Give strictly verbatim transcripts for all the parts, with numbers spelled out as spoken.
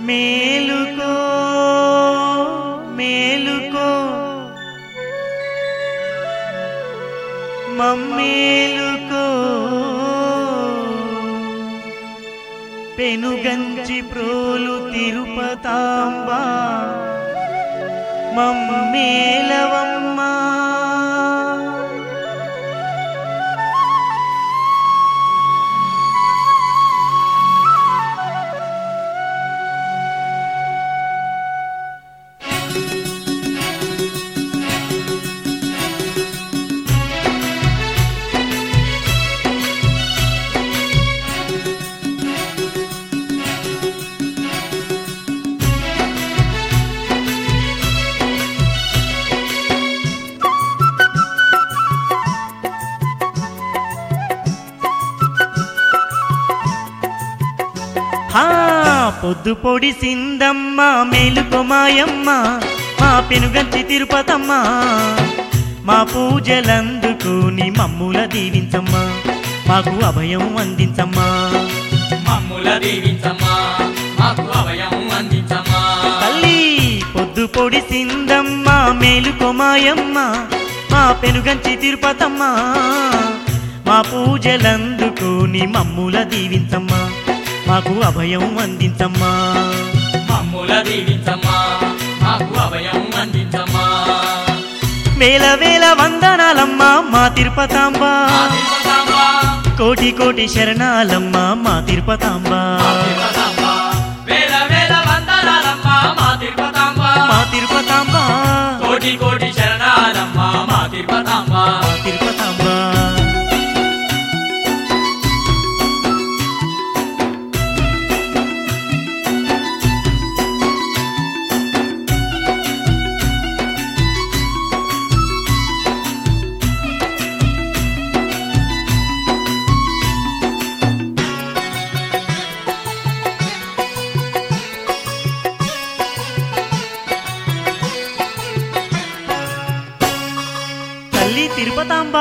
మేలుకో మేలుకో మమ్మేలుకో పెనుగంచి ప్రోలు తిరుపతాంబా మమ్మేలవమ్మా పొద్దు పొడి సిందమ్మ మేలుకో మాయమ్మ మా పెనుగంచి తిరుపతమ్మ మా పూజలందుకుని మమ్ముల దీవించమ్మా మాకు అభయం అందించమ్మా మమ్ముల దీవించమ్మా మాకు అభయం అందించమ్మా తల్లి పొద్దు పొడి సిందమ్మ మేలుకో మాయమ్మ మా పెనుగంచి తిరుపతమ్మ మా పూజలందుకుని మమ్ముల దీవించమ్మా మాకు అభయం అందించమ్మా మమ్ముల దీవించమ్మా మాకు అభయం అందించమ్మా వేల వేల వందనాలమ్మా మా తిరుపతాంబా కోటి కోటి శరణాలమ్మా మా తిరుపతాంబా వేల వేల వందనాలమ్మా మా తిరుపతాంబా మా తిరుపతాంబా కోటి కోటి శరణాలమ్మా మా తిరుపతాంబా మా తిరుపతాంబా తిరుపతాంబా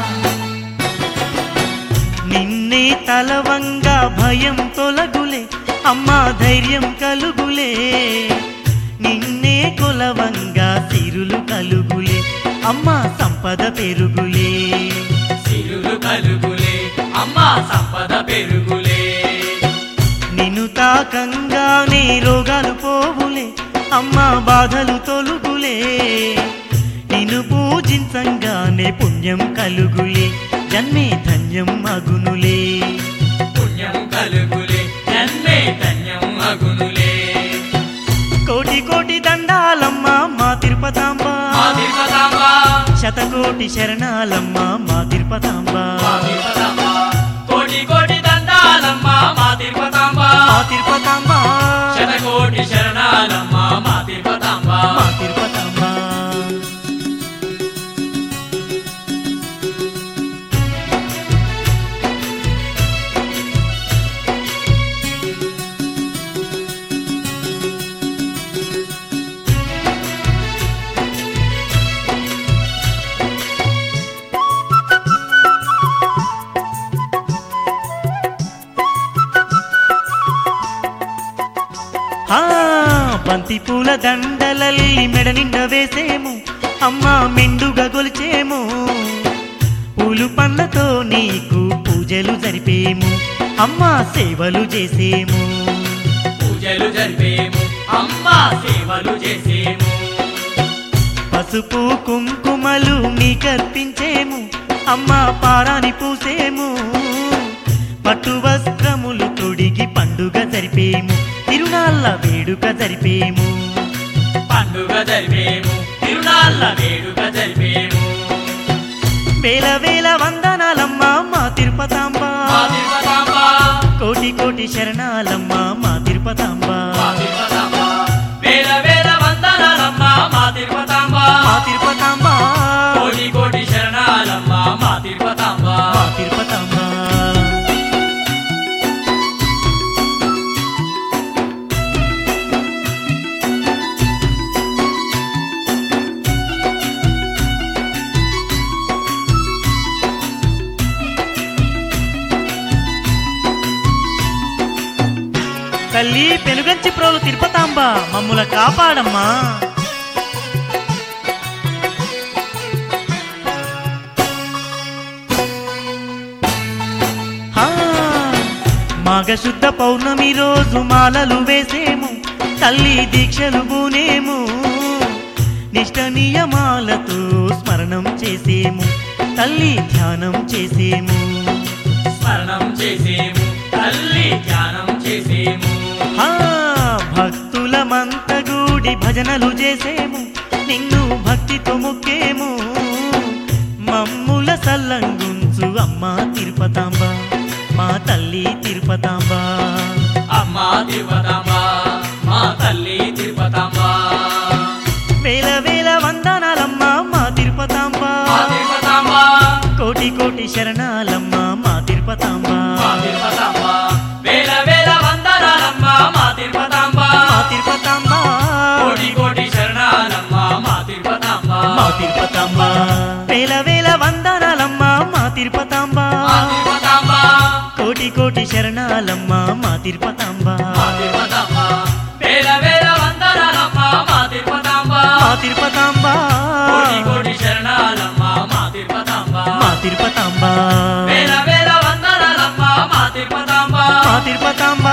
నిన్నే తలవంగా భయం తొలగులే అమ్మా ధైర్యం కలుగులే నిన్నే కొలవంగా సిరులు కలుగులే అమ్మా సంపద పెరుగులే సిరులు కలుగులే అమ్మా సంపద పెరుగులే నిన్ను తాకంగానే రోగాలు పోవులే అమ్మా బాధలు తొలుగులే నిన్ను పూజించంగానే పుణ్యం కలుగులే జన్మే ధన్యం అగునులే పుణ్యం కలుగులే జన్మే ధన్యం అగునులే కోటి కోటి దండాలమ్మా మా తిరుపతాంబా మా తిరుపతాంబా శతకోటి శరణాలమ్మా మా తిరుపతాంబా మా తిరుపతాంబా కోటి కోటి దండాలమ్మా మా తిరుపతాంబా మా తిరుపతాంబా శతకోటి శరణాలమ్మా మా తిరుపతాంబా మా తిరుపతాంబా బంతి పూల దండలల్లి మెడ నిండ వేసేము అమ్మా మెండుగా గొలిచేము పూలు పండ్లతో నీకు పూజలు జరిపేము అమ్మా సేవలు చేసేము పూజలు జరిపేము అమ్మా సేవలు చేసేము పసుపు కుంకుమలు నీకర్పించేము అమ్మా పారాని పూసేము పట్టు వస్త్రములు తొడిగి పండుగ జరిపేము తిరునాళ్ళ వేడుక జరిపేము పండుగ జరిపేము తిరునాళ్ళ వేడుక జరిపేము వేల వేల వందనాలమ్మా మా తిరుపతాంబా మా తిరుపతాంబా కోటి కోటి శరణాలమ్మా మా తిరుపతాంబా మా తిరుపతాంబా వేల వేల వందనాలమ్మా మా తిరుపతాంబా మా తిరుపతాంబా కోటి కోటి శరణాలమ్మా మా తిరుపతాంబా మా తిరుపతాంబా తల్లి పెనుగంచి ప్రోలు తిరుపతాంబ మమ్ముల కాపాడమ్మా. మాఘశుద్ధ పౌర్ణమి రోజు మాలలు వేసేము, తల్లి దీక్షలు బూనేము, నిష్ట నియమాలతో స్మరణం చేసేము, తల్లి ధ్యానం చేసేము, స్మరణం చేసేము, తల్లి ధ్యానం చేసేము. భక్తులమంత గూడి భజనలు చేసేము, నిన్ను భక్తితో మొక్కేము, మమ్ముల సల్లంగుంచు అమ్మా తిరుపతాంబ, మా తల్లి తిరుపతాంబ. అమ్మా తిరుపతాంబ, మా తల్లి తిరుపతాంబ. వేల వేల వందనాలమ్మా మా తిరుపతాంబ, మా తిరుపతాంబ. కోటి కోటి శరణాలమ్మా మా తిరుపతాంబ, మా తిరుపతాంబ. వేల వేల వందనాలమ్మా మా తిరుపతాంబ, మా తిరుపతాంబ. కోటి కోటి శరణాలమ్మా మా తిరుపతాంబ, మా తిరుపతాంబ. వేల వేల వందనాలమ్మా మా తిరుపతాంబ, మా తిరుపతాంబ. కోటి కోటి శరణాలమ్మా మా తిరుపతాంబ, మా తిరుపతాంబ. వేల వేల వందనాలమ్మా మా తిరుపతాంబ, మా తిరుపతాంబ. కోటి కోటి శరణాలమ్మా మా తిరుపతాంబ, మా తిరుపతాంబ. వేల వేల వందనాలమ్మా మా తిరుపతాంబ, మా తిరుపతాంబ.